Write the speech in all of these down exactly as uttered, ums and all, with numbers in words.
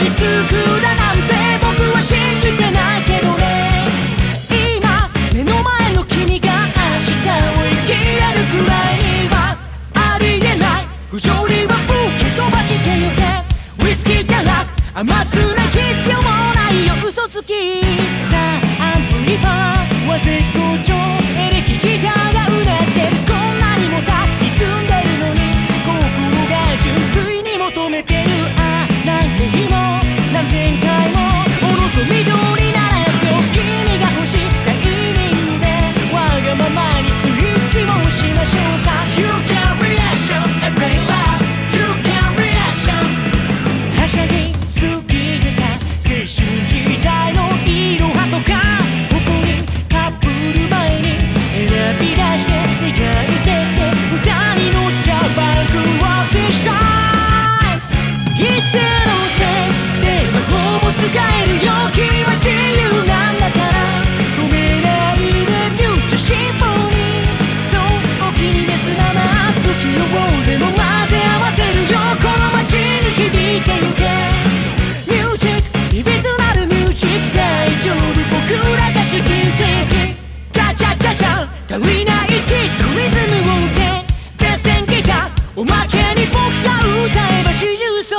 界救うだなんて僕は信じてないけどね。今目の前の君が明日を生きれるくらいにはありえない。不条理は吹き飛ばしてゆけ。ウイスキーだら甘すな必要もないよ嘘つき。さあアンプリファーは絶好調。エレキギターがうなってる。こんなにもさ歪んでるのに心が純粋に求めてる。ああなんて日も何千回もおろそ緑ならそう君が欲しいタイミングでわがままにスイッチをしましょうか。 You can reaction and play loud. You can reaction はしゃぎ好きでた青春時代のいろはとかここにカップル前に選び出して描いてって歌に乗っちゃう爆発したい。いつのせいで魔法も使えるよ。君は自由なんだから止めないでフューチャーシンフォニー。そうお気に召すなら不器用でも混ぜ合わせるよ。この街に響いてゆけ。ミュージックいびつなるミュージック大丈夫僕らが試金石。チャチャチャチャ足りないキックリズムを打て。ベースギターおまけに僕が歌えば四重奏。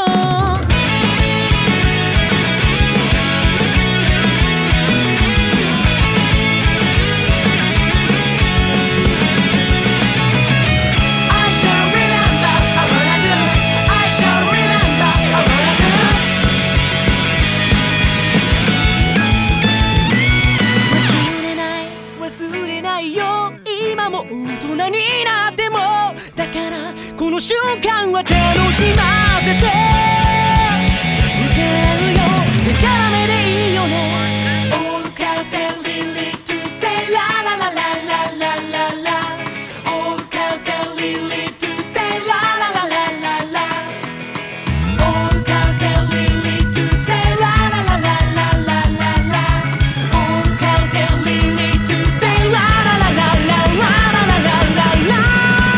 忘れないよ今も大人になっても。だからこの瞬間は楽しませて歌うよ。でたらめでいいよね。 All cartel really to say la la la la la la la la. All cartel really to say la la la la la la. All cartel really to say la la la la la la la la. All cartel really to say la la la la la la la la la la.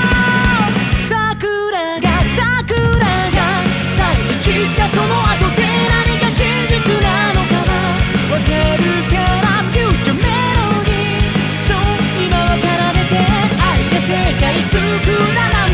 桜が桜が咲いて散ったその後で何が真実なのかなわかるからフューチャーメロディー。そう今は奏でて愛で世界救うなら